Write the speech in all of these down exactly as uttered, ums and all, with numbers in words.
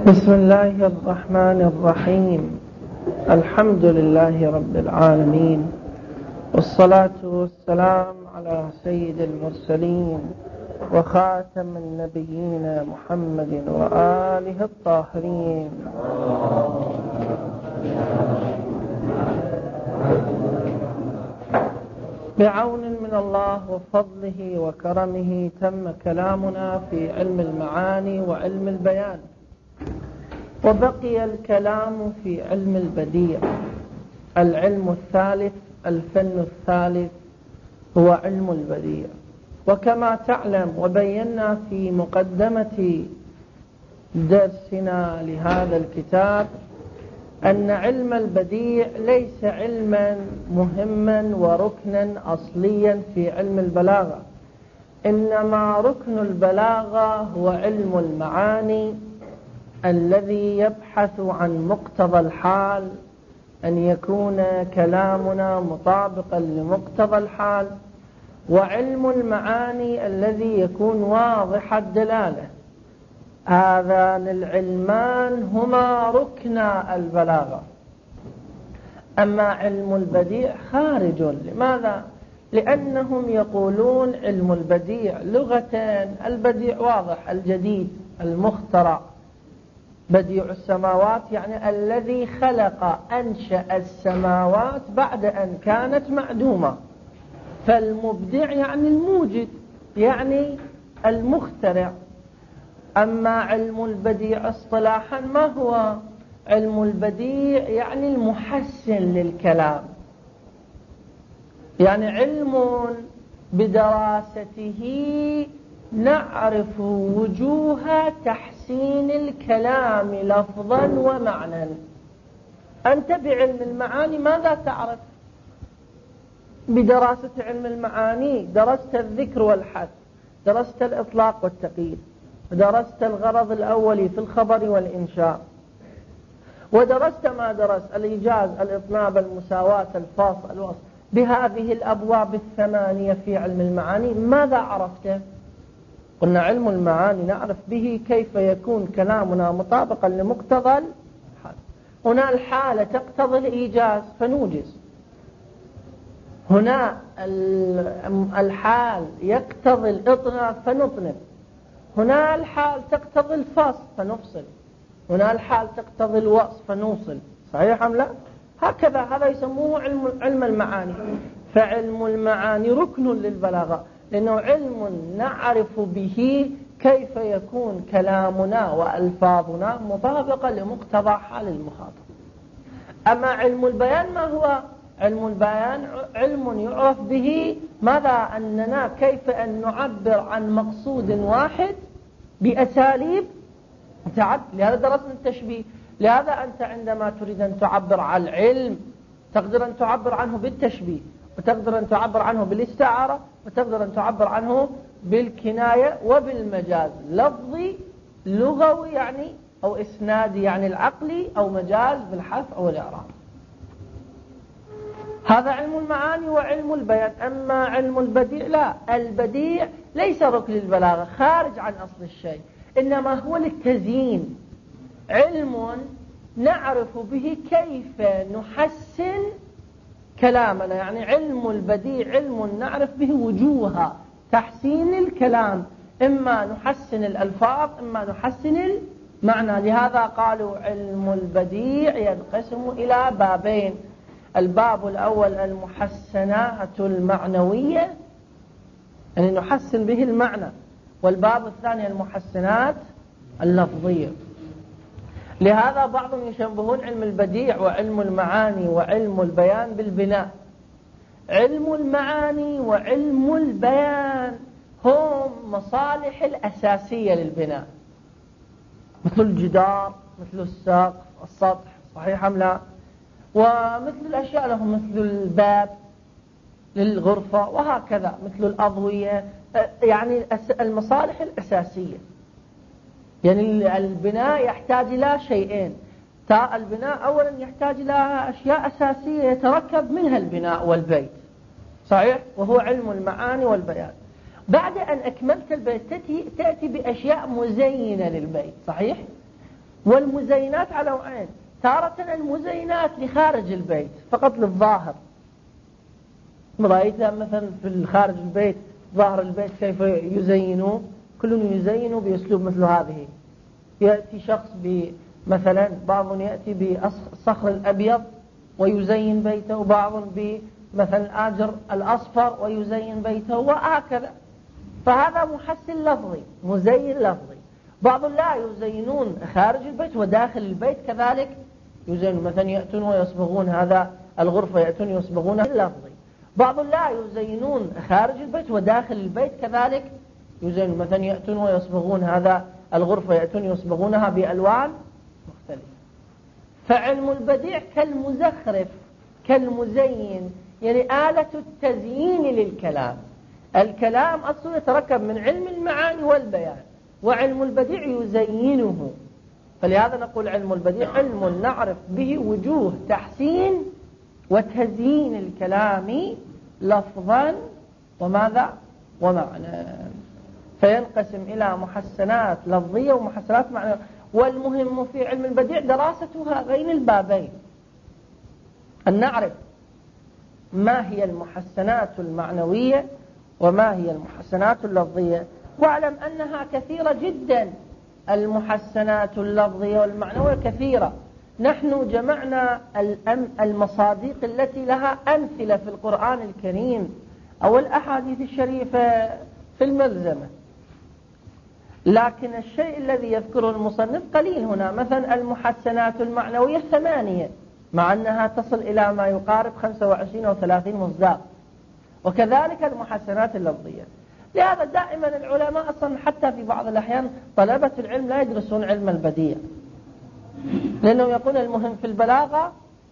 بسم الله الرحمن الرحيم. الحمد لله رب العالمين، والصلاة والسلام على سيد المرسلين وخاتم النبيين محمد وآله الطاهرين. بعون من الله وفضله وكرمه تم كلامنا في علم المعاني وعلم البيان، وبقي الكلام في علم البديع. العلم الثالث، الفن الثالث هو علم البديع. وكما تعلم وبينا في مقدمة درسنا لهذا الكتاب أن علم البديع ليس علما مهما وركنا أصليا في علم البلاغة، إنما ركن البلاغة هو علم المعاني الذي يبحث عن مقتضى الحال، أن يكون كلامنا مطابقا لمقتضى الحال، وعلم المعاني الذي يكون واضح الدلالة. هذان العلمان هما ركن البلاغة. أما علم البديع خارج. لماذا؟ لأنهم يقولون علم البديع لغة البديع واضح، الجديد، المخترع. بديع السماوات يعني الذي خلق أنشأ السماوات بعد أن كانت معدومة. فالمبدع يعني الموجد، يعني المخترع. أما علم البديع اصطلاحا ما هو؟ علم البديع يعني المحسن للكلام، يعني علم بدراسته نعرف وجوه تحسين الكلام لفظا ومعنى. أنت بعلم المعاني ماذا تعرف؟ بدراسة علم المعاني درست الذكر والحد، درست الإطلاق والتقييد، ودرست الغرض الأولي في الخبر والإنشاء، ودرست ما درست الإيجاز، الإطناب، المساواة، الفاصل، الوصف. بهذه الأبواب الثمانية في علم المعاني ماذا عرفت؟ قلنا علم المعاني نعرف به كيف يكون كلامنا مطابقا لمقتضى الحال. هنا الحالة تقتضي الإيجاز فنوجز، هنا الحال يقتضي الإطناب فنطنب، هنا الحال تقتضي الفصل فنفصل، هنا الحال تقتضي الوصف فنوصل. صحيح أم لا؟ هكذا هذا يسموه علم, علم المعاني. فعلم المعاني ركن للبلاغة، لأنه علم نعرف به كيف يكون كلامنا وألفاظنا مطابقة لمقتضى حال المخاطب. أما علم البيان ما هو؟ علم البيان علم يعرف به ماذا؟ أننا كيف أن نعبر عن مقصود واحد بأساليب متعددة. لهذا درسنا التشبيه. لهذا أنت عندما تريد أن تعبر عن العلم تقدر أن تعبر عنه بالتشبيه، وتقدر أن تعبر عنه بالاستعارة، وتقدر أن تعبر عنه بالكناية وبالمجاز، لفظي لغوي يعني أو إسنادي يعني العقلي، أو مجاز بالحذف أو الإعراب. هذا علم المعاني وعلم البيان. أما علم البديع لا، البديع ليس ركن البلاغة، خارج عن أصل الشيء، إنما هو للتزيين. علم نعرف به كيف نحسن كلامنا، يعني علم البديع علم نعرف به وجوه تحسين الكلام، إما نحسن الألفاظ إما نحسن المعنى. لهذا قالوا علم البديع ينقسم إلى بابين. الباب الأول المحسنات المعنوية، يعني نحسن به المعنى، والباب الثاني المحسنات اللفظية. لهذا بعضهم يشبهون علم البديع وعلم المعاني وعلم البيان بالبناء. علم المعاني وعلم البيان هم مصالح الأساسية للبناء، مثل الجدار، مثل السقف، السطح. صحيح أم لا؟ ومثل الأشياء لهم مثل الباب للغرفة، وهكذا مثل الأضوية، يعني المصالح الأساسية. يعني البناء يحتاج إلى شيئين. البناء أولا يحتاج إلى أشياء أساسية يتركب منها البناء والبيت. صحيح؟ وهو علم المعاني والبيان. بعد أن أكملت البيت تأتي بأشياء مزينة للبيت. صحيح؟ والمزينات على نوعين، تارة المزينات لخارج البيت فقط للظاهر، رأيت مثلا في خارج البيت ظاهر البيت كيف يزينوا، كل يزينوا بأسلوب مثل هذه. يأتي شخص مثلا بعض يأتي بالصخر الأبيض ويزين بيته، وبعض بمثلا الآجر الأصفر ويزين بيته، وهكذا. فهذا محسن لفظي مزين لفظي. بعض لا يزينون خارج البيت وداخل البيت كذلك يزينون، مثلا يأتون ويصبغون هذا الغرفة، يأتون يصبغونها لفظي. بعض لا يزينون خارج البيت وداخل البيت كذلك يزينون، مثلا يأتون ويصبغون هذا الغرفة، يأتون يصبغونها بألوان مختلفة. فعلم البديع كالمزخرف كالمزين، يعني آلة التزيين للكلام. الكلام أصلا يتركب من علم المعاني والبيان، وعلم البديع يزينه. فلهذا نقول علم البديع علم نعرف به وجوه تحسين وتزيين الكلام لفظا وماذا ومعنى. فينقسم إلى محسنات لفظية ومحسنات معنوية. والمهم في علم البديع دراسة هذين البابين، أن نعرف ما هي المحسنات المعنوية وما هي المحسنات اللفظية. واعلم أنها كثيرة جدا، المحسنات اللفظية والمعنوية كثيرة. نحن جمعنا المصادق التي لها أمثلة في القرآن الكريم أو الأحاديث الشريفة في الملزمة، لكن الشيء الذي يذكره المصنف قليل هنا. مثلا المحسنات المعنوية ثمانية، مع أنها تصل إلى ما يقارب خمسة وعشرين أو ثلاثين مصداق، وكذلك المحسنات اللفظية. لهذا دائما العلماء أصلا حتى في بعض الأحيان طلبة العلم لا يدرسون علم البديع، لأنهم يقول المهم في البلاغة،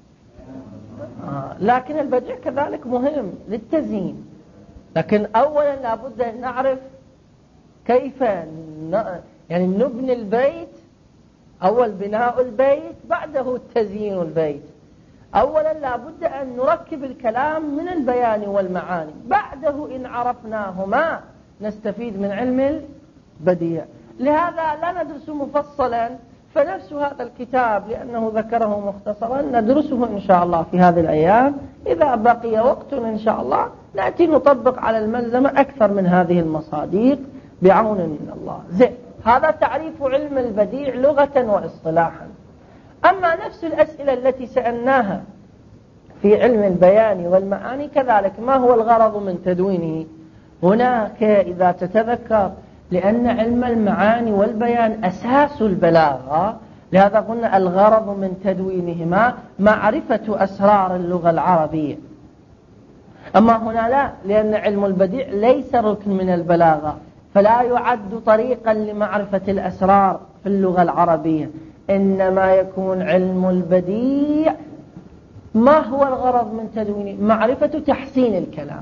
لكن البديع كذلك مهم للتزيين. لكن أولا لابد أن نعرف كيف يعني نبني البيت. أول بناء البيت بعده تزيين البيت. أولا لابد أن نركب الكلام من البيان والمعاني، بعده إن عرفناهما نستفيد من علم البديع. لهذا لا ندرس مفصلا، فنفس هذا الكتاب لأنه ذكره مختصرا ندرسه إن شاء الله في هذه الأيام. إذا بقي وقت إن شاء الله نأتي نطبق على الملزمة أكثر من هذه المصادق بعون من الله. زين، هذا تعريف علم البديع لغة واصطلاحا. أما نفس الأسئلة التي سألناها في علم البيان والمعاني كذلك، ما هو الغرض من تدوينه؟ هناك إذا تتذكر، لأن علم المعاني والبيان أساس البلاغة، لهذا قلنا الغرض من تدوينهما معرفة أسرار اللغة العربية. أما هنا لا، لأن علم البديع ليس ركن من البلاغة، فلا يعد طريقا لمعرفة الأسرار في اللغة العربية. إنما يكون علم البديع ما هو الغرض من تدوينه؟ معرفة تحسين الكلام.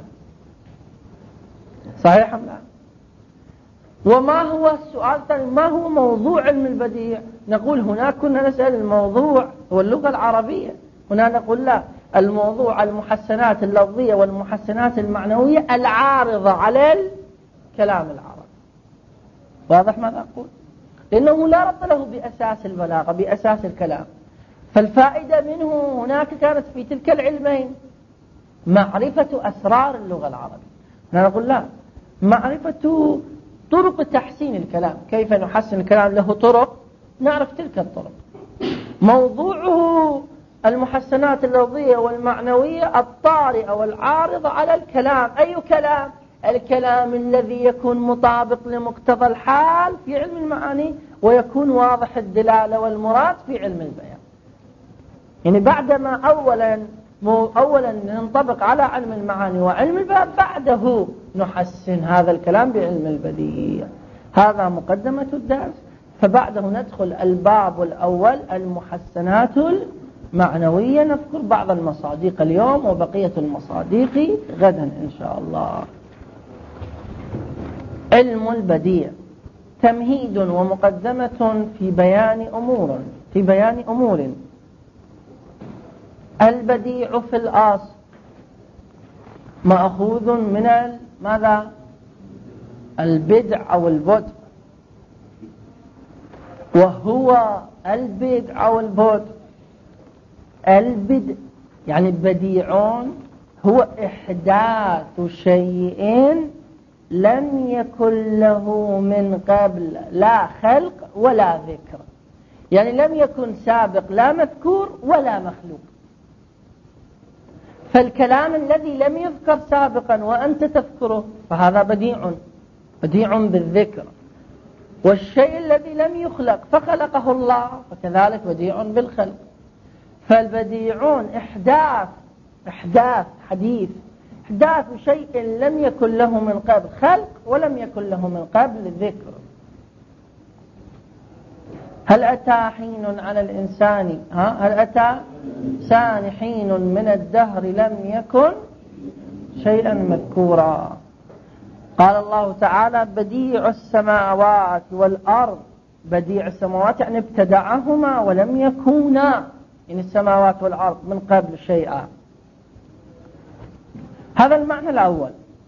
صحيح أم لا؟ وما هو السؤال الثاني؟ ما هو موضوع علم البديع؟ نقول هناك كنا نسأل الموضوع هو اللغة العربية، هنا نقول لا، الموضوع المحسنات اللفظية والمحسنات المعنوية العارضة على الكلام العربي. واضح ماذا أقول؟ لأنه لا ربط له بأساس البلاغة بأساس الكلام. فالفائدة منه هناك كانت في تلك العلمين معرفة أسرار اللغة العربية. نقول لا، معرفة طرق تحسين الكلام، كيف نحسن الكلام له طرق، نعرف تلك الطرق. موضوعه المحسنات اللفظية والمعنوية الطارئة والعارضة على الكلام. أي كلام؟ الكلام الذي يكون مطابق لمقتضى الحال في علم المعاني، ويكون واضح الدلالة والمراد في علم البيان. يعني بعدما أولا أولا ننطبق على علم المعاني وعلم البيان، بعده نحسن هذا الكلام بعلم البديع. هذا مقدمة الدرس. فبعده ندخل الباب الأول المحسنات المعنوية، نذكر بعض المصادق اليوم وبقية المصادق غدا إن شاء الله. علم البديع تمهيد ومقدمة في بيان أمور في بيان أمور البديع في الأصل مأخوذ من ماذا؟ البدع أو البدع، وهو البدع والبعد. البدع يعني بديعون هو إحداث شيء لم يكن له من قبل لا خلق ولا ذكر، يعني لم يكن سابق لا مذكور ولا مخلوق. فالكلام الذي لم يذكر سابقا وأنت تذكره فهذا بديع، بديع بالذكر. والشيء الذي لم يخلق فخلقه الله فكذلك بديع بالخلق. فالبديعون إحداث إحداث حديث إحداث شيء لم يكن له من قبل خلق ولم يكن له من قبل ذكر. هل أتى حين على الإنسان ها هل أتى سان حين من الدهر لم يكن شيئا مذكورا. قال الله تعالى بديع السماوات والأرض. بديع السماوات يعني ابتدعهما ولم يكونا، يعني السماوات والأرض من قبل شيئا. هذا المعنى الأول.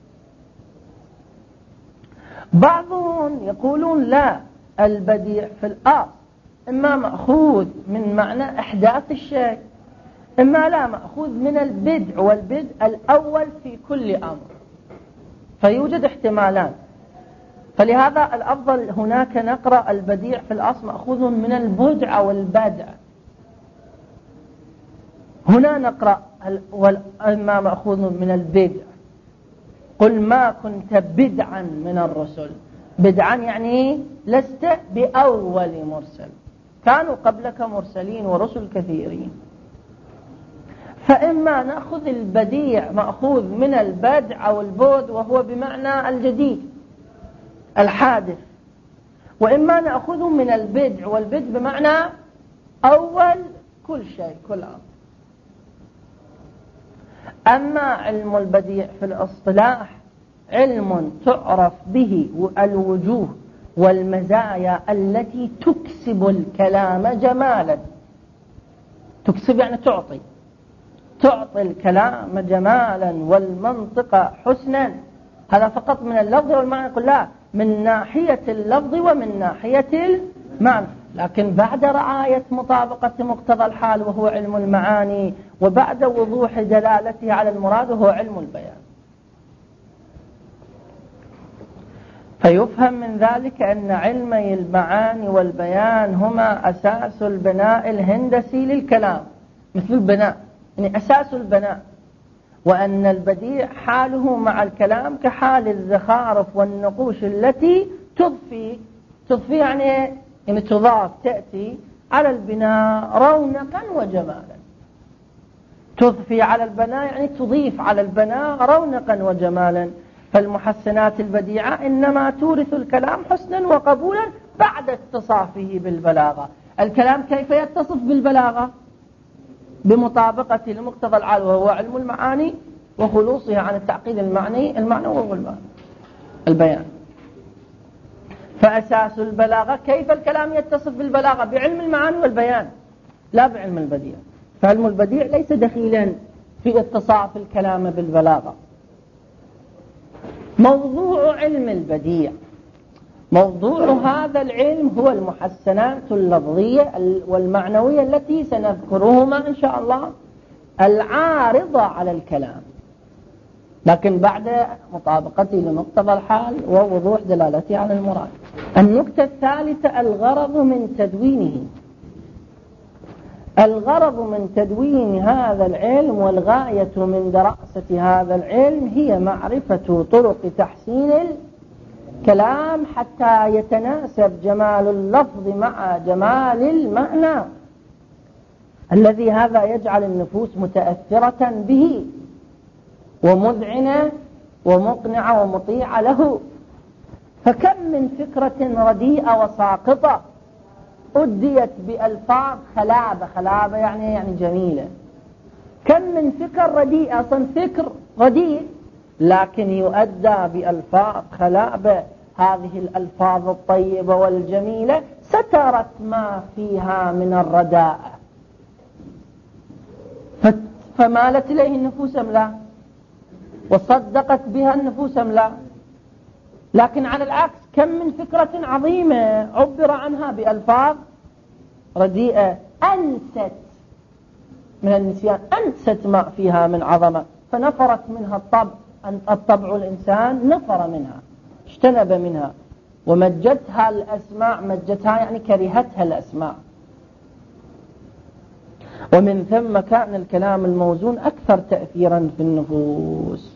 بعضهم يقولون لا، البديع في الأصل إما مأخوذ من معنى إحداث الشيء، إما لا مأخوذ من البدع، والبدع الأول في كل أمر، فيوجد احتمالان. فلهذا الأفضل هناك نقرأ البديع في الأصل مأخوذ من البدع والبدع. هنا نقرأ إما مأخوذ من البدع. قل ما كنت بدعا من الرسل. بدعا يعني لست بأول مرسل، كانوا قبلك مرسلين ورسل كثيرين. فإما نأخذ البديع مأخوذ من البدع أو البعد وهو بمعنى الجديد الحادث، وإما نأخذه من البدع، والبدع بمعنى أول كل شيء كل أمر. أما علم البديع في الاصطلاح علم تعرف به الوجوه والمزايا التي تكسب الكلام جمالا. تكسب يعني تعطي تعطي الكلام جمالا والمنطق حسنا. هذا فقط من اللفظ والمعنى كلها، من ناحية اللفظ ومن ناحية المعنى، لكن بعد رعاية مطابقة مقتضى الحال وهو علم المعاني، وبعد وضوح دلالته على المراد وهو علم البيان. فيفهم من ذلك أن علمي المعاني والبيان هما أساس البناء الهندسي للكلام، مثل البناء يعني أساس البناء، وأن البديع حاله مع الكلام كحال الزخارف والنقوش التي تضفي تضفي يعني يعني تضاف تأتي على البناء رونقا وجمالا. تضفي على البناء يعني تضيف على البناء رونقا وجمالا. فالمحسنات البديعة إنما تورث الكلام حسنا وقبولا بعد اتصافه بالبلاغة. الكلام كيف يتصف بالبلاغة؟ بمطابقة المقتضى العال وهو علم المعاني وخلوصها عن التعقيد المعني المعنى وهو البيان. فأساس البلاغة كيف الكلام يتصف بالبلاغة؟ بعلم المعاني والبيان لا بعلم البديع. فعلم البديع ليس دخيلا في اتصاف الكلام بالبلاغة. موضوع علم البديع، موضوع هذا العلم هو المحسنات اللفظية والمعنوية التي سنذكرهما إن شاء الله العارضة على الكلام، لكن بعد مطابقته لمقتضى الحال ووضوح دلالته على المراد. النكتة الثالثة الغرض من تدوينه. الغرض من تدوين هذا العلم والغاية من دراسة هذا العلم هي معرفة طرق تحسين الكلام حتى يتناسب جمال اللفظ مع جمال المعنى، الذي هذا يجعل النفوس متأثرة به ومذعنة ومقنعة ومطيعة له. فكم من فكرة رديئة وساقطة أديت بألفاظ خلابة، خلابة يعني يعني جميلة. كم من فكر رديئة، أصلا فكر رديء لكن يؤدى بألفاظ خلابة. هذه الألفاظ الطيبة والجميلة سترت ما فيها من الرداءة فمالت إليه النفوس أم لا؟ وصدقت بها النفوس أم لا؟ لكن على العكس كم من فكرة عظيمة عبر عنها بألفاظ رديئة أنست من النسيان، أنست ما فيها من عظمة فنفرت منها الطبع. الطبع الإنسان نفر منها، اجتنب منها، ومجتها الأسماع، مجتها يعني كرهتها الأسماع. ومن ثم كان الكلام الموزون أكثر تأثيرا في النفوس.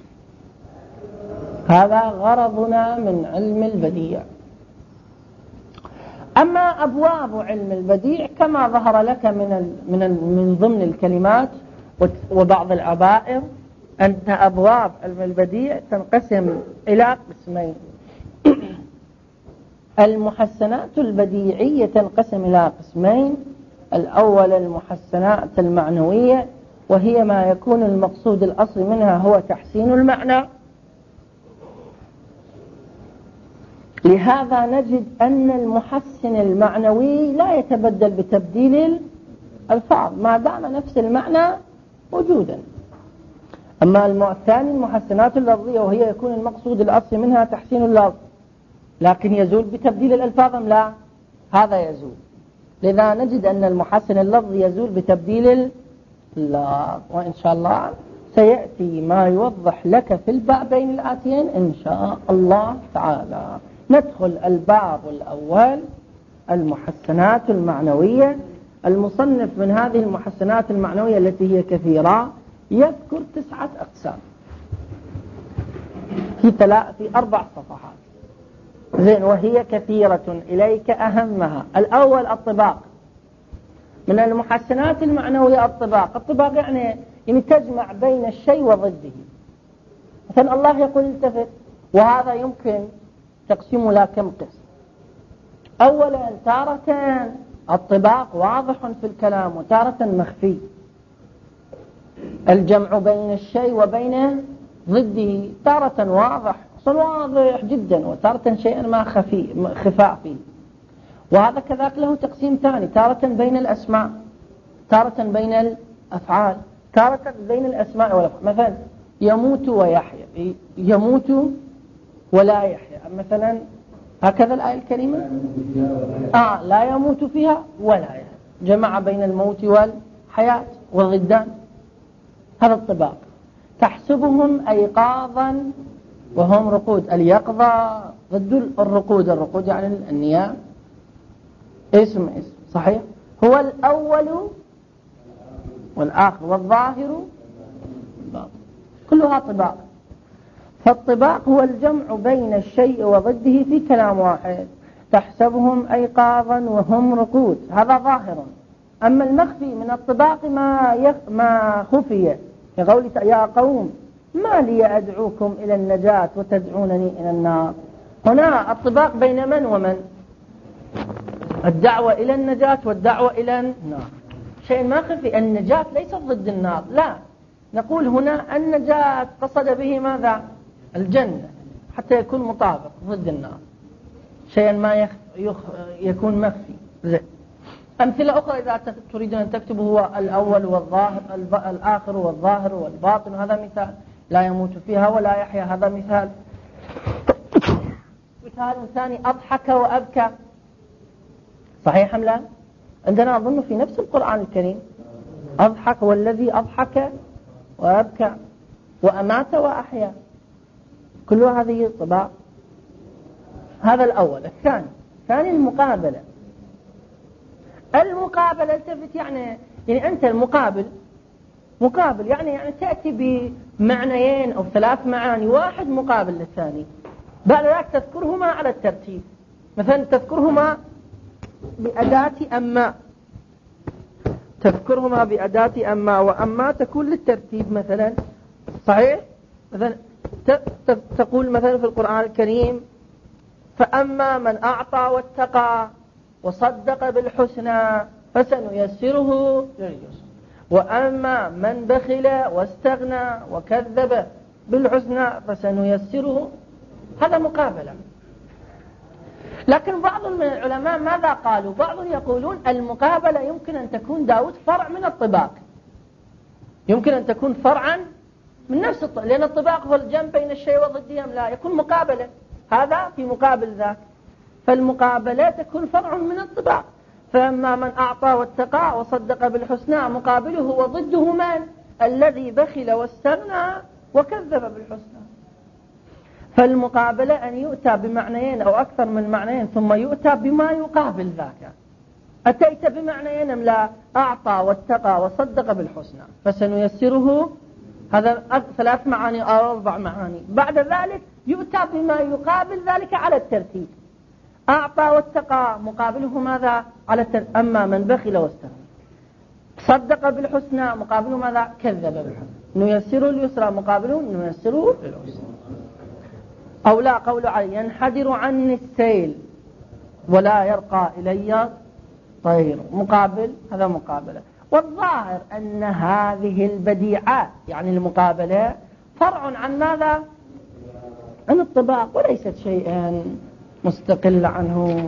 هذا غرضنا من علم البديع. أما أبواب علم البديع كما ظهر لك من من من ضمن الكلمات وبعض العبائر، أن أبواب علم البديع تنقسم إلى قسمين. المحسنات البديعية تنقسم إلى قسمين. الأول المحسنات المعنوية، وهي ما يكون المقصود الأصلي منها هو تحسين المعنى. لهذا نجد أن المحسن المعنوي لا يتبدل بتبديل الألفاظ ما دام نفس المعنى موجودا. أما الثاني المحسنات اللفظية، وهي يكون المقصود الأصلي منها تحسين اللفظ، لكن يزول بتبديل الألفاظ أم لا؟ هذا يزول. لذا نجد أن المحسن اللفظي يزول بتبديل اللفظ، وإن شاء الله سيأتي ما يوضح لك في البابين الآتيين إن شاء الله تعالى. ندخل الباب الأول، المحسنات المعنوية. المصنف من هذه المحسنات المعنوية التي هي كثيرة يذكر تسعة أقسام في ثلاث في أربع صفحات. زين، وهي كثيرة إليك أهمها. الأول الطباق. من المحسنات المعنوية الطباق. الطباق يعني يعني تجمع بين الشيء وضده. مثلا الله يقول التفت، وهذا يمكن تقسيم لا كم قسم. أولا تارة الطباق واضح في الكلام وتارة مخفي، الجمع بين الشيء وبين ضده تارة واضح واضح جدا، وتارة شيئا ما خفي خفاء فيه. وهذا كذلك له تقسيم ثاني، تارة بين الأسماء، تارة بين الأفعال، تارة بين الأسماء والأفعال. مثلا يموت ويحيى، يموت ولا يحيى مثلا، هكذا الآية الكريمة. آه لا يموت فيها ولا يحيى، جمع بين الموت والحياة والضدان. هذا الطباق. تحسبهم أيقاظا وهم رقود. اليقظة ضد الرقود. الرقود يعني النيام. اسم اسم صحيح. هو الأول والآخر والظاهر كلها طباق. فالطباق هو الجمع بين الشيء وضده في كلام واحد. تحسبهم أيقاظا وهم رقود، هذا ظاهر. أما المخفي من الطباق ما يخ... ما خفي، كقوله يا قوم ما لي أدعوكم إلى النجاة وتدعونني إلى النار. هنا الطباق بين من ومن؟ الدعوة إلى النجاة والدعوة إلى النار. شيء ما خفي. النجاة ليست ضد النار، لا، نقول هنا النجاة قصد به ماذا؟ الجنة، حتى يكون مطابق ضد النار. شيئا ما يخ... يخ... يكون مخفي. زي. أمثلة أخرى إذا تريدون أن تكتبوا هو الأول والظاهر، الآخر والظاهر والباطن، هذا مثال. لا يموت فيها ولا يحيى، هذا مثال. مثال ثاني أضحك وأبكى، صحيح أم لا؟ عندنا أظن في نفس القرآن الكريم أضحك والذي أضحك وأبكى وأمات وأحيا، كل هذه طباع. هذا الأول. الثاني ثاني المقابلة. المقابلة التفت يعني يعني أنت المقابل مقابل يعني يعني تأتي بمعنيين أو ثلاث معاني، واحد مقابل للثاني، بعد ذلك تذكرهما على الترتيب. مثلا تذكرهما بأداة أما، تذكرهما بأداة أما، وأما تكون للترتيب مثلا، صحيح؟ مثلا تقول مثلا في القرآن الكريم فأما من أعطى واتقى وصدق بالحسنى فسنيسره لليسر، وأما من بخل واستغنى وكذب بالحسنى فسنيسره. هذا مقابلة. لكن بعض من العلماء ماذا قالوا؟ بعض يقولون المقابلة يمكن أن تكون داود فرع من الطباق، يمكن أن تكون فرعا من نفس الطباق، لأن الطباق هو الجمع بين الشيء وضده، لا يكون مقابلة، هذا في مقابل ذاك. فالمقابلة تكون فرع من الطباق. فأما من أعطى واتقى وصدق بالحسنى مقابله وضده من؟ الذي بخل واستغنى وكذب بالحسنى. فالمقابلة أن يؤتى بمعنيين أو أكثر من معنيين ثم يؤتى بما يقابل ذاك. أتيت بمعنيين أم لا؟ أعطى واتقى وصدق بالحسنى فسنيسره، هذا ثلاث معاني أو أربع معاني. بعد ذلك يؤتى بما يقابل ذلك على الترتيب. أعطى واتقى مقابله ماذا؟ على الترتيب. أما من بخل واستغنى صدق بالحسنى مقابله ماذا؟ كذب بالحسنى. نيسره اليسرى مقابله نيسره للعسرى. أو لا قول علي ينحدر عني السيل ولا يرقى إلي طير مقابل، هذا مقابلة. والظاهر أن هذه البديعات يعني المقابلة فرع عن ماذا؟ عن الطباق وليست شيئا مستقل عنه.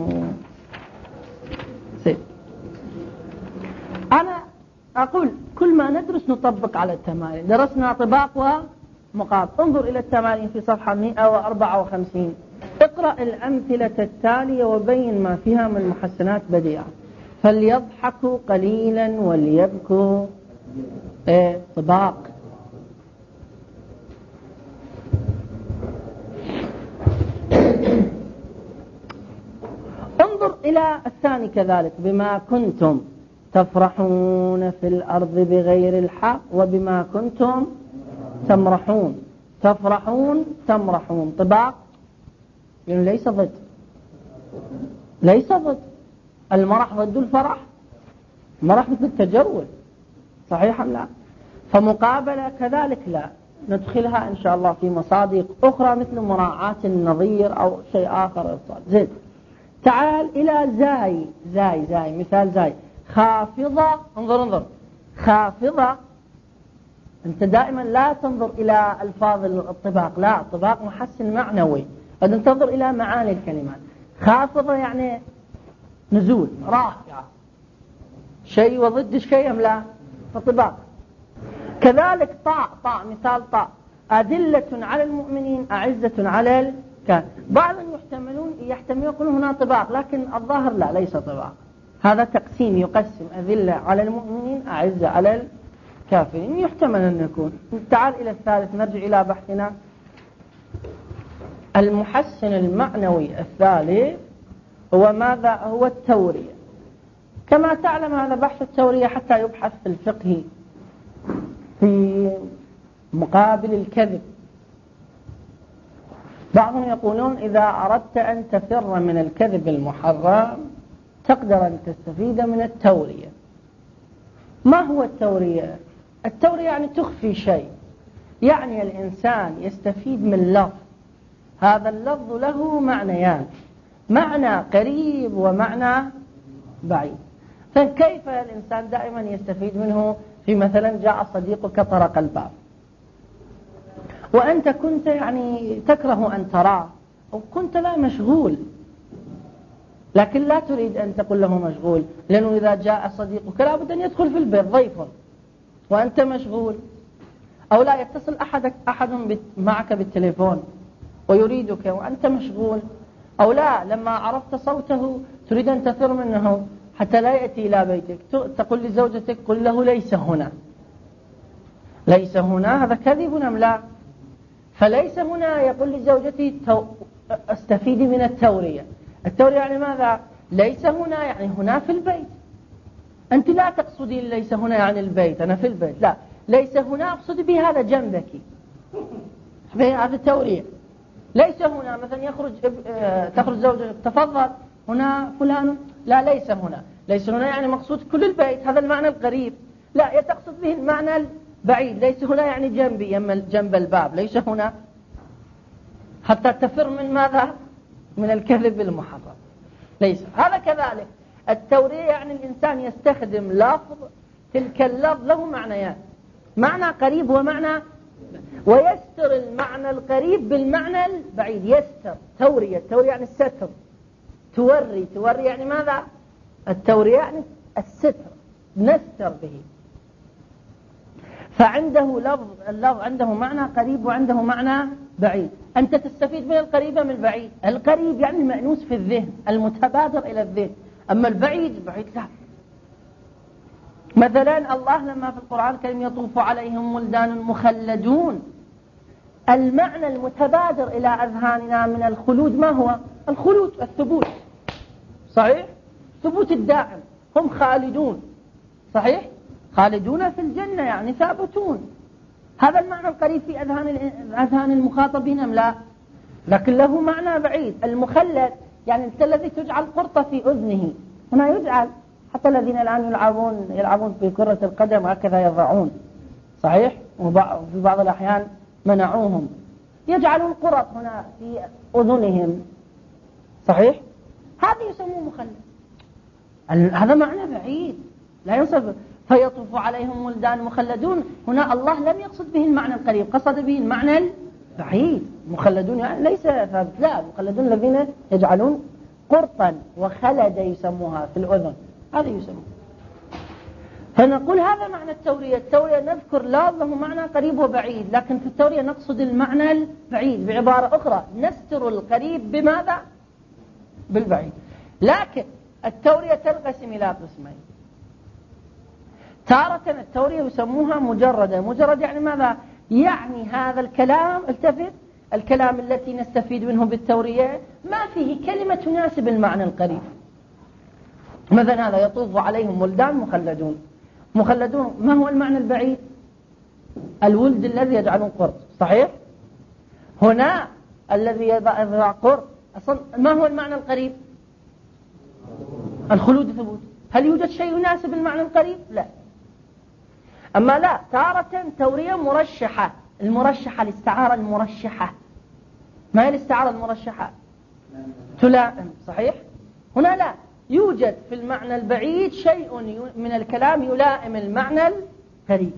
سيد. أنا أقول كل ما ندرس نطبق على التمارين. درسنا طباق ومقابل. انظر إلى التمارين في صفحة مئة وأربعة وخمسين. اقرأ الأمثلة التالية وبين ما فيها من محسنات بديعة. فليضحكوا قليلا وليبكوا ايه طباق. انظر إلى الثاني كذلك. بما كنتم تفرحون في الأرض بغير الحق وبما كنتم تمرحون. تفرحون تمرحون طباق يعني ليس ضد، ليس ضد. المرح ضد الفرح، المرح مثل التجول، صحيح أم لا؟ فمقابلة كذلك لا، ندخلها إن شاء الله في مصادق أخرى مثل مراعاة النظير أو شيء آخر. زين. تعال إلى زاي. زاي زاي مثال زاي خافضة. انظر انظر خافضة. أنت دائما لا تنظر إلى ألفاظ الطباق، لا، الطباق محسن معنوي، أن تنظر إلى معاني الكلمات. خافضة يعني نزول، رافعة، شيء وضد شيء أم لا؟ فطباق. كذلك طاء. طاء مثال طاء أدلة على المؤمنين أعزة على الكافرين. بعض يحتملون يحتمل يقول هنا طباق، لكن الظاهر لا، ليس طباق. هذا تقسيم يقسم أذلة على المؤمنين أعزة على الكافرين، يحتمل أن يكون. تعال إلى الثالث، نرجع إلى بحثنا. المحسن المعنوي الثالث هو ماذا؟ هو التورية. كما تعلم هذا بحث التورية حتى يبحث في الفقه في مقابل الكذب. بعضهم يقولون إذا أردت أن تفر من الكذب المحرم تقدر أن تستفيد من التورية. ما هو التورية؟ التورية يعني تخفي شيء، يعني الإنسان يستفيد من لفظ، هذا اللفظ له معنيان، معنى قريب ومعنى بعيد. فكيف الإنسان دائما يستفيد منه؟ في مثلا جاء صديقك طرق الباب وأنت كنت يعني تكره أن تراه أو كنت لا مشغول، لكن لا تريد أن تقول له مشغول، لأنه إذا جاء صديقك لا بد أن يدخل في البيت ضيف وأنت مشغول. أو لا يتصل أحدك أحد معك بالتليفون ويريدك وأنت مشغول. أو لا لما عرفت صوته تريد أن تفر منه حتى لا يأتي إلى بيتك، تقول لزوجتك قل له ليس هنا. ليس هنا هذا كذب أم لا؟ فليس هنا يقول لزوجتي تو... استفيدي من التورية. التورية يعني ماذا؟ ليس هنا يعني هنا في البيت. أنت لا تقصدين ليس هنا يعني البيت، أنا في البيت، لا، ليس هنا أقصد به هذا جنبك، هذا التورية. ليس هنا مثلا يخرج تخرج زوجتك تفضل هنا فلان، لا ليس هنا. ليس هنا يعني مقصود كل البيت، هذا المعنى القريب. لا، تقصد به المعنى البعيد. ليس هنا يعني جنبي، جنب الباب، ليس هنا، حتى تفر من ماذا؟ من الكذب المحرم. ليس هذا كذلك. التورية يعني الإنسان يستخدم لفظ، تلك اللفظ له معنيان، معنى قريب ومعنى، ويستر المعنى القريب بالمعنى البعيد. يستر تورية. التورية يعني الستر. توري. توري يعني ماذا؟ التورية يعني الستر، نستر به. فعنده لفظ، اللفظ عنده معنى قريب وعنده معنى بعيد. أنت تستفيد من القريب من البعيد. القريب يعني المأنوس في الذهن، المتبادر إلى الذهن، أما البعيد البعيد لا. مثلا الله لما في القرآن الكريم يطوف عليهم ولدان مخلدون، المعنى المتبادر إلى أذهاننا من الخلود ما هو؟ الخلود، الثبوت، صحيح؟ ثبوت الدائم، هم خالدون، صحيح؟ خالدون في الجنة يعني ثابتون. هذا المعنى القريب في أذهان أذهان المخاطبين أم لا؟ لكن له معنى بعيد. المخلد يعني أنت الذي تجعل قرطة في أذنه، هنا يجعل، حتى الذين الآن يلعبون يلعبون في كرة القدم هكذا يضعون، صحيح؟ وفي بعض الأحيان منعوهم، يجعلون قرط هنا في أذنهم، صحيح؟ هذا يسموه مخلد. هذا معنى بعيد لا ينصف. فيطوف عليهم ولدان مخلدون، هنا الله لم يقصد به المعنى القريب، قصد به المعنى البعيد. مخلدون يعني ليس ثابت، لا، مخلدون الذين يجعلون قرطا وخلد يسموها في الأذن، هذا يسموه. فنقول هذا معنى التورية. التورية نذكر لا له معنى قريب وبعيد، لكن في التورية نقصد المعنى البعيد. بعبارة أخرى نستر القريب بماذا؟ بالبعيد. لكن التورية تنقسم إلى قسمين. تارة التورية يسموها مجردة. مجرد يعني ماذا؟ يعني هذا الكلام، التفت، الكلام التي نستفيد منه بالتورية ما فيه كلمة تناسب المعنى القريب. مثلا هذا يطوف عليهم ولدان مخلدون. مخلدون ما هو المعنى البعيد؟ الولد الذي يجعلون قرط، صحيح؟ هنا الذي يضع قرط أصلا ما هو المعنى القريب؟ الخلود ثبوت. هل يوجد شيء يناسب المعنى القريب؟ لا. أما لا، تارة تورية مرشحة. المرشحة الاستعارة المرشحة. ما هي الاستعارة المرشحة؟ تلائم، صحيح؟ هنا لا، يوجد في المعنى البعيد شيء من الكلام يلائم المعنى القريب.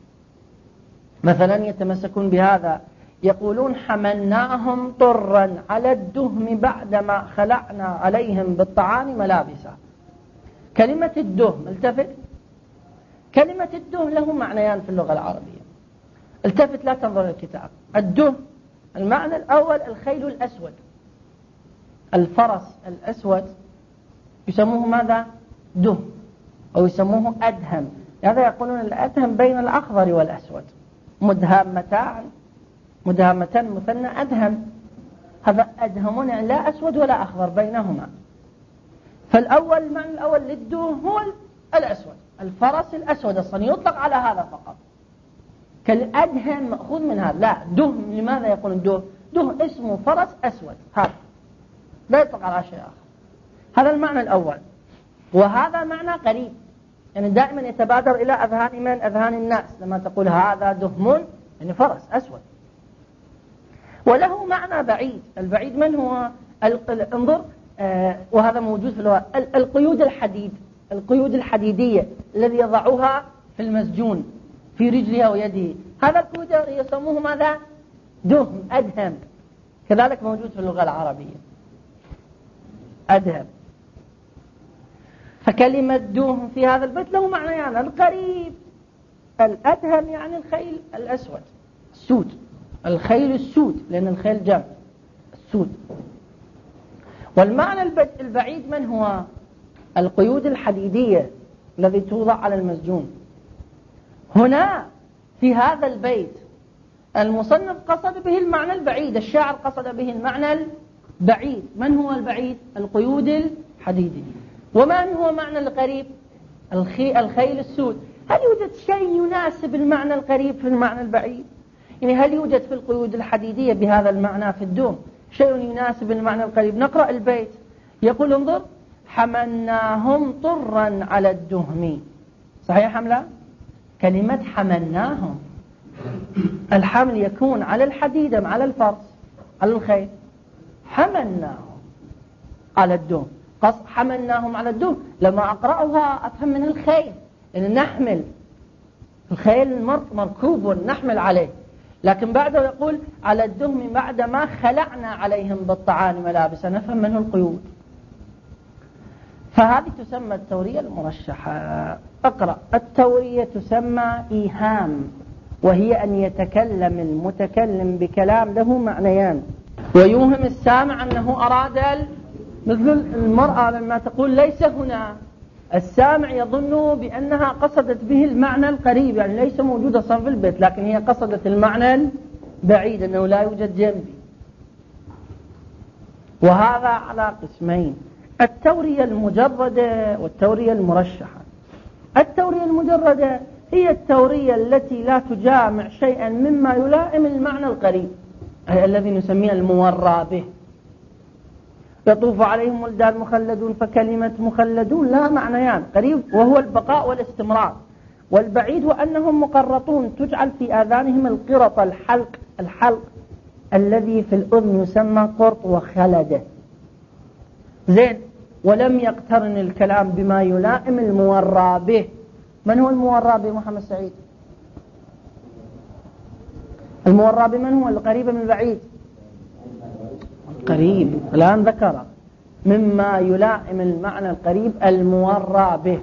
مثلا يتمسكون بهذا، يقولون حملناهم طرا على الدهم بعدما خلعنا عليهم بالطعام ملابسا. كلمة الدهم، التفت، كلمة الدهم له معنيان في اللغة العربية. التفت لا تنظر الكتاب. الدهم المعنى الأول الخيل الأسود، الفرس الأسود يسموه ماذا؟ دهم، أو يسموه أدهم. هذا يقولون الأدهم بين الأخضر والأسود، مدهامتان، مدهامتان مثنى أدهم. هذا أدهمون يعني لا أسود ولا أخضر بينهما. فالأول المعنى الأول للدهم هو الأسود، الفرس الأسود أصلا يطلق على هذا فقط. كالأدهم مأخوذ من هذا. لا، دهم لماذا يقولون دهم؟ دهم اسمه فرس أسود، هذا لا يطلق على شيء آخر. هذا المعنى الأول، وهذا معنى قريب، يعني دائما يتبادر إلى أذهان من أذهان الناس لما تقول هذا دهم يعني فرس أسود. وله معنى بعيد. البعيد من هو؟ انظر، آه وهذا موجود في اللغة، القيود الحديد، القيود الحديدية الذي يضعوها في المسجون في رجله ويده، هذا القيود يسموه ماذا؟ دهم، أدهم. كذلك موجود في اللغة العربية أدهم. فكلمة دهم في هذا البيت له معنى يعني القريب. الأدهم يعني الخيل الأسود السود، الخيل السود، لأن الخيل جمع السود. والمعنى البعيد من هو؟ القيود الحديدية الذي توضع على المسجون. هنا في هذا البيت المصنف قصد به المعنى البعيد، الشاعر قصد به المعنى البعيد. من هو البعيد؟ القيود الحديدية. ومن هو معنى القريب؟ الخيل السود. هل يوجد شيء يناسب المعنى القريب في المعنى البعيد؟ يعني هل يوجد في القيود الحديدية بهذا المعنى في الدوم شيء يناسب المعنى القريب؟ نقرأ البيت، يقول انظر: حملناهم طرا على الدهم. صحيح أم لا؟ كلمة حملناهم، الحمل يكون على الحديدة، على الفرس، على الخيل. حملناهم على الدهم، قص حملناهم على الدهم. لما أقرأها أفهم من الخيل، لأن نحمل الخيل مركوب نحمل عليه، لكن بعده يقول على الدهم بعد ما خلعنا عليهم بالطعام ملابسا، نفهم منه القيود. فهذه تسمى التورية المرشحة. اقرأ: التورية تسمى إيهام، وهي أن يتكلم المتكلم بكلام له معنيان ويوهم السامع أنه أراد مثل المرأة لما تقول ليس هنا، السامع يظن بأنها قصدت به المعنى القريب، يعني ليس موجودة صار في البيت، لكن هي قصدت المعنى البعيد أنه لا يوجد جنبي. وهذا على قسمين: التورية المجردة والتورية المرشحة. التورية المجردة هي التورية التي لا تجامع شيئا مما يلائم المعنى القريب، أي الذي نسميه المورى به. يطوف عليهم ولدان مخلدون، فكلمة مخلدون لا معنيان: قريب وهو البقاء والاستمرار، والبعيد وأنهم مقرطون، تجعل في آذانهم القرط، الحلق الحلق الذي في الأذن يسمى قرط وخلده. زين. ولم يقترن الكلام بما يلائم المورى به. من هو المورى به محمد سعيد؟ المورى به من هو؟ القريب من البعيد؟ القريب. الآن ذكر مما يلائم المعنى القريب المورى به.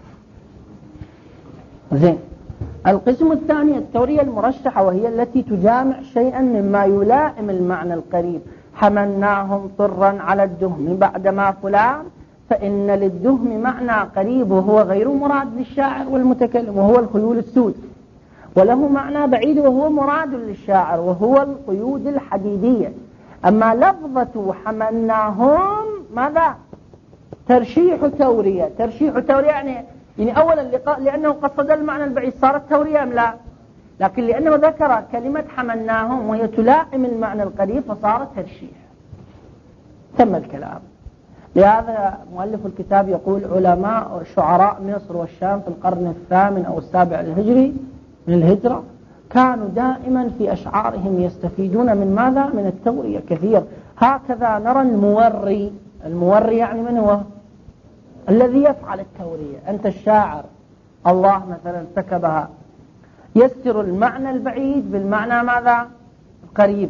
زين. القسم الثاني التورية المرشحة، وهي التي تجامع شيئا مما يلائم المعنى القريب. حملناهم طرا على الدهم بعدما فلان، فإن للدهم معنى قريب وهو غير مراد للشاعر والمتكلم، وهو الخيول السود، وله معنى بعيد وهو مراد للشاعر وهو القيود الحديدية. أما لفظة حملناهم ماذا؟ ترشيح تورية. ترشيح تورية يعني يعني أولا لأنه قصد المعنى البعيد صارت تورية أم لا؟ لكن لأنه ذكر كلمة حملناهم وهي تلائم المعنى القريب فصارت ترشيح. تم الكلام. لهذا مؤلف الكتاب يقول: علماء شعراء مصر والشام في القرن الثامن أو السابع الهجري من الهجرة كانوا دائما في أشعارهم يستفيدون من ماذا؟ من التورية كثير. هكذا نرى الموري. الموري يعني من هو؟ الذي يفعل التورية. أنت الشاعر، الله مثلا ارتكبها، يسر المعنى البعيد بالمعنى ماذا؟ القريب.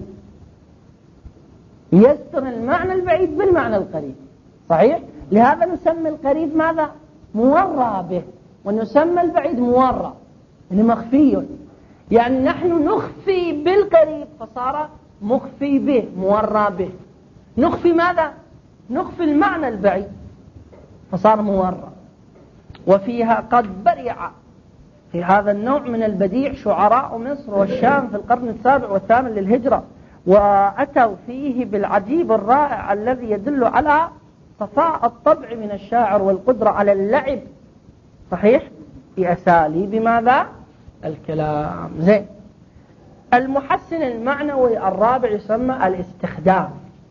يسر المعنى البعيد بالمعنى القريب. صحيح؟ لهذا نسمي القريب ماذا؟ مورى به، ونسمى البعيد مورى، يعني مخفي. يعني نحن نخفي بالقريب فصار مخفي به، مورى به. نخفي ماذا؟ نخفي المعنى البعيد فصار مورى. وفيها قد برع في هذا النوع من البديع شعراء مصر والشام في القرن السابع والثامن للهجرة، وأتوا فيه بالعجيب الرائع الذي يدل على صفاء الطبع من الشاعر والقدرة على اللعب. صحيح؟ في أساليب ماذا؟ الكلام. زين. المحسن المعنوي الرابع يسمى الاستخدام.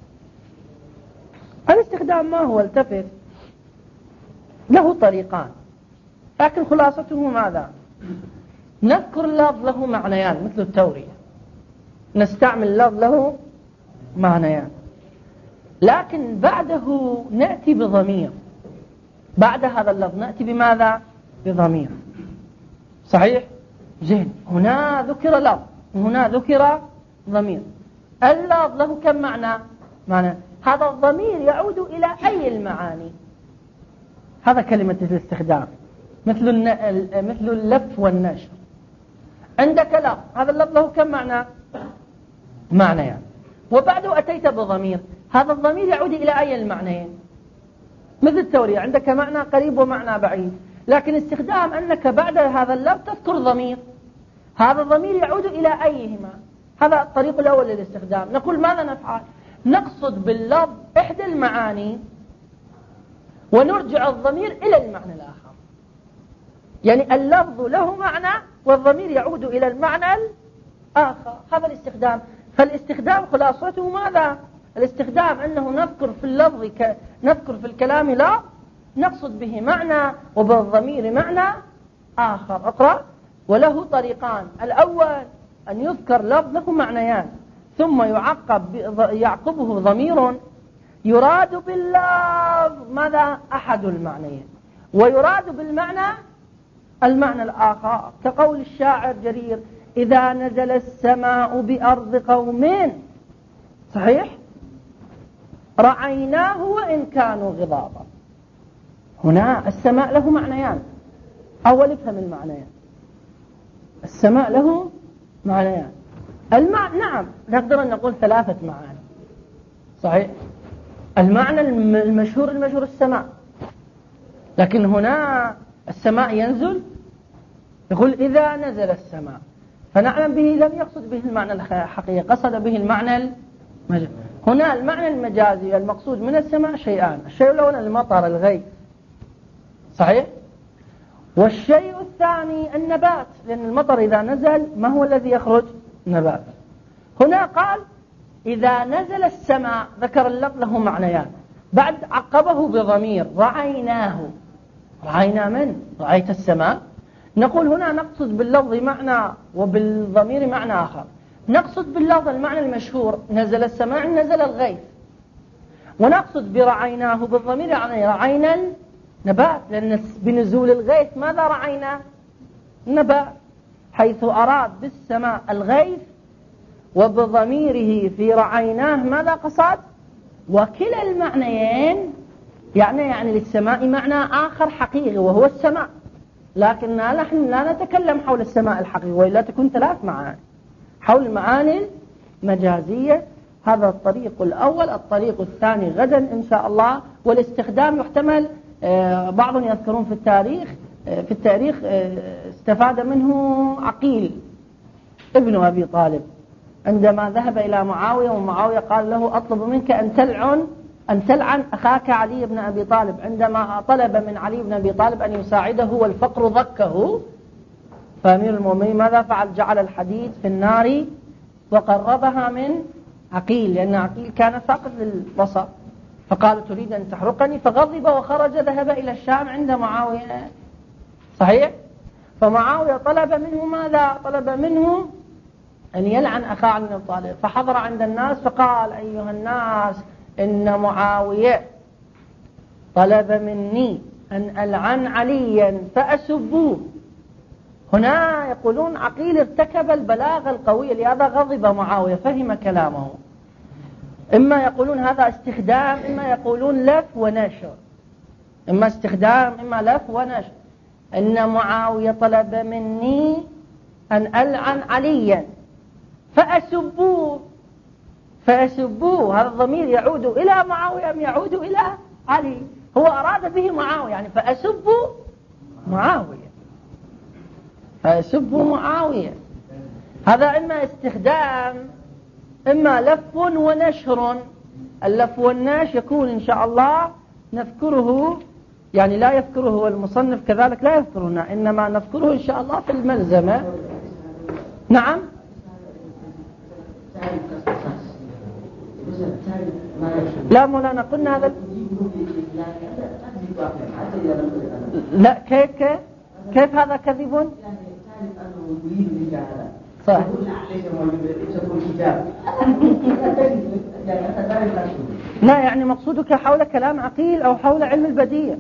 الاستخدام ما هو؟ التفت، له طريقان، لكن خلاصته ماذا؟ نذكر اللفظ له معنيان مثل التورية، نستعمل اللفظ له معنيان، لكن بعده نأتي بضمير. بعد هذا اللفظ نأتي بماذا؟ بضمير. صحيح؟ زين. هنا ذكر لفظ، هنا ذكر ضمير. اللفظ له كم معنى؟ معنى. هذا الضمير يعود إلى أي المعاني؟ هذا كلمة الاستخدام، مثل مثل اللف والنشر. عندك لفظ، هذا اللفظ له كم معنى؟ معنيان. يعني. وبعده أتيت بضمير، هذا الضمير يعود إلى أي المعنيين؟ مثل التورية، عندك معنى قريب ومعنى بعيد، لكن استخدام أنك بعد هذا اللفظ تذكر ضمير، هذا الضمير يعود إلى أيهما؟ هذا الطريق الأول للاستخدام. نقول ماذا نفعل؟ نقصد باللفظ إحدى المعاني ونرجع الضمير إلى المعنى الآخر. يعني اللفظ له معنى والضمير يعود إلى المعنى الآخر. هذا الاستخدام. فالاستخدام خلاصته ماذا؟ الاستخدام أنه نذكر في اللفظ ك... نذكر في الكلام لا نقصد به معنى وبالضمير معنى آخر. اقرأ. وله طريقان: الأول أن يذكر لفظ له معنيان ثم يعقب يعقبه ضمير يراد باللفظ ماذا؟ أحد المعنيين، ويراد بالمعنى المعنى الآخر، كقول الشاعر جرير: إذا نزل السماء بأرض قوم صحيح رعيناه وإن كانوا غضابا. هنا السماء له معنيان. أول افهم المعنيان. السماء له معنيان. المعنى نعم نقدر أن نقول ثلاثة معاني. صحيح. المعنى المشهور المشهور السماء، لكن هنا السماء ينزل، يقول إذا نزل السماء، فنعلم به لم يقصد به المعنى الحقيقي، قصد به المعنى المجازي. هنا المعنى المجازي المقصود من السماء شيئان: الشيء الأول المطر الغيث، صحيح؟ والشيء الثاني النبات، لأن المطر إذا نزل ما هو الذي يخرج؟ نبات. هنا قال إذا نزل السماء، ذكر اللفظ له معنيان، بعد عقبه بضمير رعيناه. رعينا من؟ رأيت السماء؟ نقول هنا نقصد باللفظ معنى وبالضمير معنى آخر. نقصد باللفظ المعنى المشهور نزل السماء نزل الغيث، ونقصد برعيناه بالضمير يعني رعينا النبات، لأن بنزول الغيث ماذا رعينا؟ النبات، حيث أراد بالسماء الغيث، وبضميره في رعيناه ماذا قصد؟ وكلا المعنيين يعني يعني للسماء معنى آخر حقيقي وهو السماء، لكننا نحن لا نتكلم حول السماء الحقيقي، وإلا تكون ثلاث معاني حول المعاني المجازية. هذا الطريق الأول. الطريق الثاني غدا إن شاء الله. والاستخدام يحتمل بعضهم يذكرون في التاريخ في التاريخ استفاد منه عقيل ابن أبي طالب عندما ذهب إلى معاوية، ومعاوية قال له أطلب منك أن تلعن أن تلعن أخاك علي بن أبي طالب، عندما طلب من علي بن أبي طالب أن يساعده والفقر ضكه، فأمير المؤمنين ماذا فعل؟ جعل الحديد في النار وقربها من عقيل، لأن عقيل كان فاقد للبصر، فقال تريد أن تحرقني، فغضب وخرج ذهب إلى الشام عند معاوية، صحيح؟ فمعاوية طلب منه ماذا؟ طلب منه أن يلعن أخاه علي بن أبي طالب، فحضر عند الناس فقال أيها الناس إن معاوية طلب مني أن ألعن عليا فأسبوه. هنا يقولون عقيل ارتكب البلاغة القوية، لهذا غضب معاوية، فهم كلامه. إما يقولون هذا استخدام، إما يقولون لف ونشر، إما استخدام إما لف ونشر. إن معاوية طلب مني أن ألعن عليا فأسبوه. فأسبوه هذا الضمير يعود إلى معاوية أم يعود إلى علي؟ هو أراد به معاوية، يعني فأسبوا معاوية، فأسبوا معاوية. هذا إما استخدام إما لف ونشر. اللف والنشر يكون إن شاء الله نذكره، يعني لا يذكره المصنف كذلك لا يذكرنا، إنما نذكره إن شاء الله في الملزمة. نعم. لا مولانا قلنا هذا. لا كيف كيف كيف هذا كذب؟ صح. لا يعني مقصودك حول كلام عقيل أو حول علم البديع؟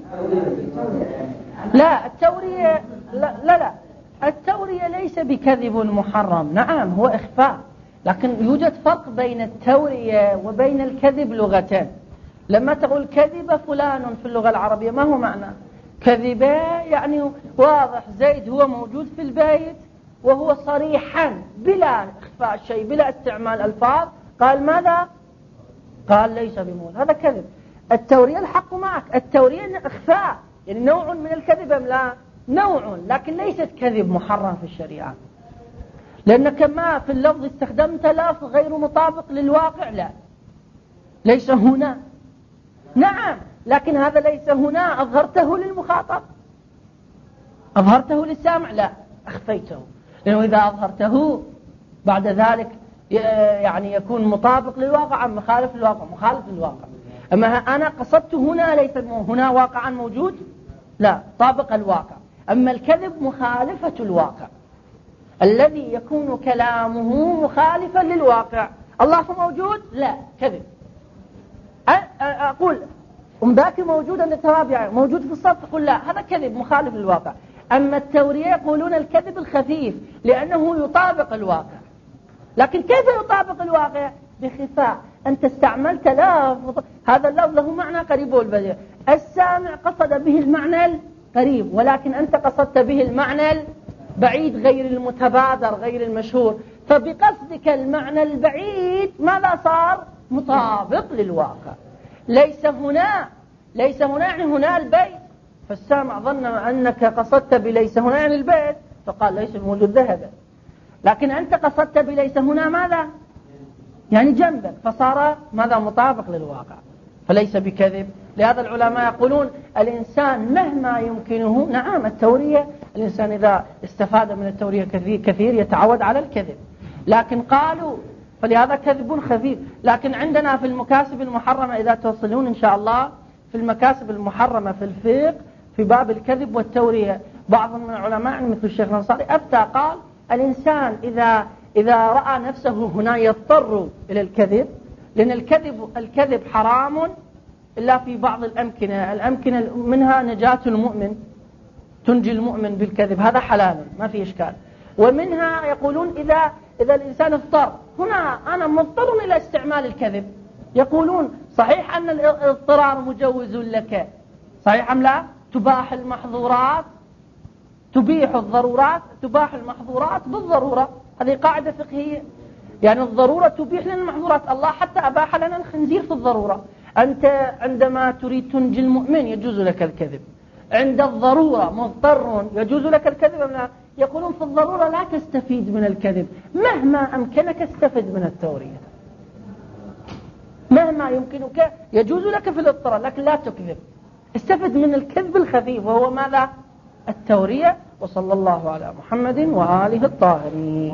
لا التورية لا لا, لا. التورية ليس بكذب محرم، نعم هو إخفاء، لكن يوجد فرق بين التورية وبين الكذب لغة. لما تقول كذب فلان في اللغة العربية ما هو معنى كذبة؟ يعني واضح زيد هو موجود في البيت وهو صريحا بلا إخفاء شيء بلا استعمال ألفاظ قال ماذا؟ قال ليس بموجود، هذا كذب. التورية الحق معك، التورية إخفاء، يعني نوع من الكذب أم لا؟ نوع، لكن ليست كذب محرم في الشريعة، لأنك ما في اللفظ استخدمت لفظ غير مطابق للواقع. لا ليس هنا، نعم لكن هذا ليس هنا، أظهرته للمخاطب، أظهرته للسامع، لا أخفيته، لأنه إذا أظهرته بعد ذلك يعني يكون مطابق للواقع أم مخالف للواقع؟ مخالف للواقع. أما أنا قصدت هنا ليس هنا واقعا موجود، لا طابق الواقع. أما الكذب مخالفة الواقع، الذي يكون كلامه مخالفا للواقع. الله موجود؟ لا كذب. أقول أم ذاك موجود عند التوابع، موجود في الصف، تقول لا هذا كذب مخالف للواقع. أما التورية يقولون الكذب الخفيف لأنه يطابق الواقع، لكن كيف يطابق الواقع؟ بخفاء. أنت استعملت لفظ، هذا اللفظ له معنى قريب والبديع، السامع قصد به المعنى القريب، ولكن أنت قصدت به المعنى البعيد غير المتبادر غير المشهور، فبقصدك المعنى البعيد ماذا صار؟ مطابق للواقع. ليس هنا، ليس هنا يعني هنا البيت، فالسامع ظن أنك قصدت بليس هنا يعني البيت فقال ليس الموجود ذهب، لكن أنت قصدت بليس هنا ماذا؟ يعني جنبك، فصار ماذا؟ مطابق للواقع، فليس بكذب. لهذا العلماء يقولون الإنسان مهما يمكنه، نعم التورية الإنسان إذا استفاد من التورية كثير يتعود على الكذب، لكن قالوا فلهذا كذب خفيف. لكن عندنا في المكاسب المحرمة إذا توصلون إن شاء الله في المكاسب المحرمة في الفقه في باب الكذب والتورية، بعض من العلماء مثل الشيخ الأنصاري أفتى قال الإنسان إذا إذا رأى نفسه هنا يضطر إلى الكذب، لأن الكذب الكذب حرام إلا في بعض الأمكنة، الأمكنة منها نجاة المؤمن، تنجي المؤمن بالكذب، هذا حلال ما في إشكال. ومنها يقولون إذا إذا الإنسان اضطر، هنا أنا مضطر إلى استعمال الكذب، يقولون صحيح أن الاضطرار مجوز لك، صحيح أم لا؟ تباح المحظورات، تبيح الضرورات، تباح المحظورات بالضرورة، هذه قاعدة فقهية، يعني الضرورة تبيح لنا المحظورات، الله حتى أباح لنا الخنزير في الضرورة. أنت عندما تريد تنجي المؤمن يجوز لك الكذب، عند الضرورة مضطر يجوز لك الكذب أم لا؟ يقولون في الضرورة لا تستفيد من الكذب، مهما أمكنك استفد من التورية، مهما يمكنك يجوز لك في الاضطرار لكن لا تكذب، استفد من الكذب الخفيف وهو ماذا؟ التورية. وصلى الله على محمد وآله الطاهرين.